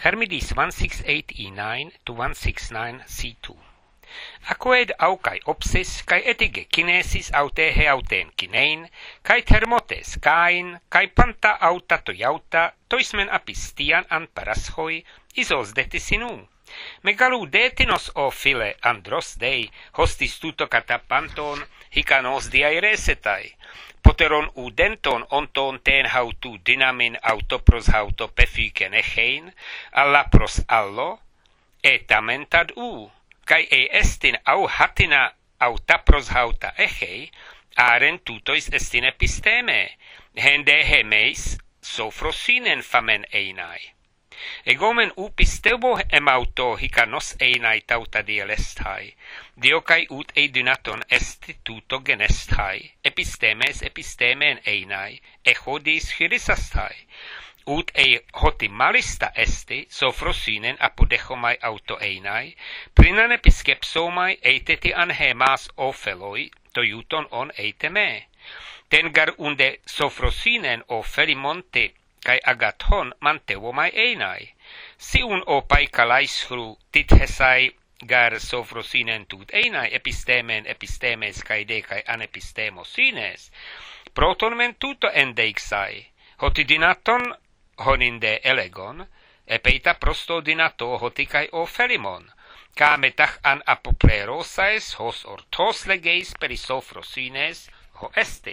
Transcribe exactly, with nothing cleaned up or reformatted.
Charmides one six eight E nine to one six nine C two. Aqued aucae opsis, cae etige kinesis autehe auten kinein, cae thermotes cain, cae panta auta toiauta, toismen apistian an paraschoi, isos detisinu. Megalu detinos o phile andros dei, hostis tuto catapanton, hicanos diae resetai, poteron udenton onton ten hautu dynamin autopros hauto pefyken echein, alla pros allo, etamentad u, cae e estin au hatina autapros hauta echei, aren tutois estin episteme, hende hemeis sofrosinen famen einai. Egomen upistebo emauto hicanos einai tauta dielestai, diocae ut eidynaton esti tuto genestai, epistemes epistemen einai, echodis chirisastai, ut ei hoti malista esti, sofrosinen apudechomai auto einai, prinan episkepsomai eiteti anhemas opheloi, toiuton on eiteme. Tengar unde sofrosinen o felimonte, cae agathon mantevomai einai. Si un o paicalaisfru tithesai gar sofrosinen tut einai epistemen epistemes cae decae anepistemos proton men tuto endeixai, hotidinaton honinde elegon, epeita prostodinato hoticae o felimon, ca metach an apoplerosaes hos orthos legeis perisofrosines ho este.